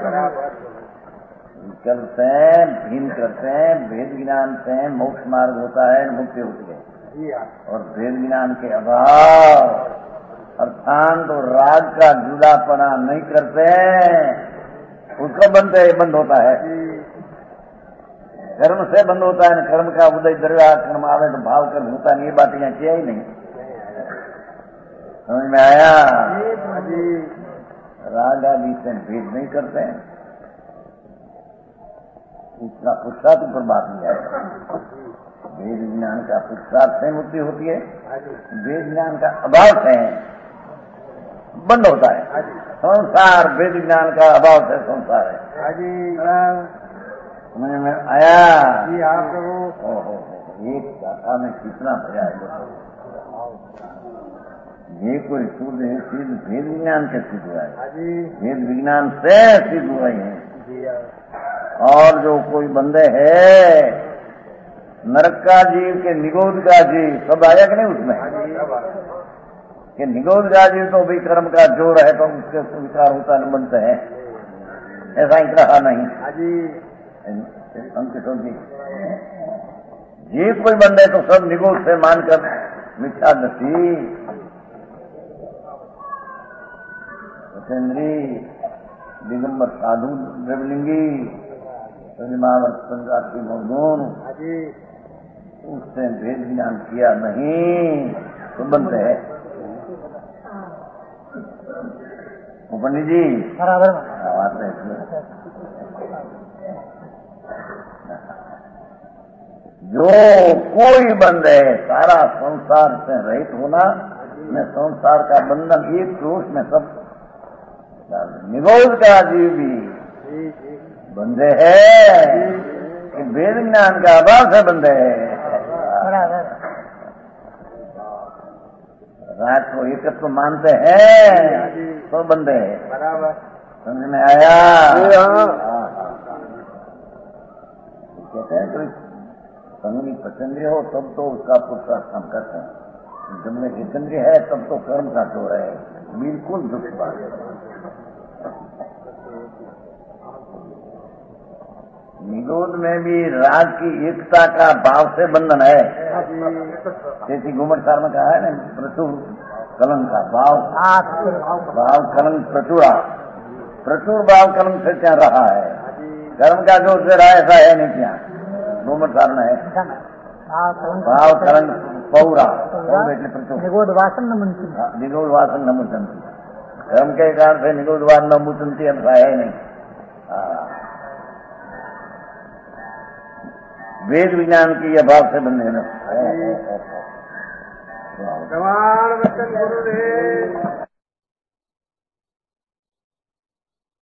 करते हैं, भिन्न करते हैं, वेद ज्ञान से मोक्ष मार्ग होता है, मुक्ति होती है। और वेद ज्ञान के अभाव अर्थात तो राग का जुदापना नहीं करते उसको बंद होता है। कर्म से बंद होता है, कर्म का उदय दरगाह कर्म आवे तो भाव कर्म होता नहीं। ये बात यहाँ किया ही नहीं। समझ में आया? राग आदि से भेद नहीं करते हैं, उसका पुरुषार्थ पर बात नहीं आएगा। वेद ज्ञान का पुरुषार्थ से मुक्ति होती है, वेद ज्ञान का अभाव से बंद होता है। संसार वेद ज्ञान का अभाव से संसार है। समझ में आया? एक शाखा में कितना भया है। ये कोई शुद्ध है, सिद्ध वेद विज्ञान से सिद्ध हुआ है, वेद विज्ञान से सिद्ध हुए हैं। और जो कोई बंदे है नरक का जीव के निगोद का जीव सब आया कि नहीं उसमें? कि निगोद का जीव तो भी कर्म का जोड़ है तो उसके विचार होता नहीं बनते हैं, ऐसा ही कहा नहीं। अंकितों जी जीव कोई बंदे तो सब निगोद से मानकर मिथ्या दृष्टि सतेंद्री दिगंबर साधु द्रवलिंगी संगाती मौजून उसने भेद ज्ञान किया नहीं तो बनते है। पंडित जी बराबर बात है। जो कोई बंदे सारा संसार से रहित होना, में संसार का बंधन एक दोष में सब निगोद का जीव भी बंदे है, वेद ज्ञान का अभाव से बंदे है। राज को एकत्व मानते हैं तो बंदे हैं। बराबर समझ में आया? कहते हैं कोई संगी पसंदी हो तब तो उसका पुरुषार्थ हम करते हैं, जब में जितेंद्रिय है तब तो कर्म का जोड़ है। बिल्कुल दुख बात है। निगोद में भी राज की एकता का भाव से बंधन है। जैसी घुमट सार में कहा है ना, प्रचुर कलंक का भाव कलंक प्रचुर भाव कलंक से क्या रहा है, कर्म का जो से रहा ऐसा है नहीं। क्या घुमट सार में है भाव कलंक पौरा प्रचुर निगोद वासन न मुचंती, कर्म के कारण से निगोद वासन न मुचंती ऐसा है नहीं। वेद विज्ञान के अभाव से बंधे न। प्रमाण वचन गुरुदेव।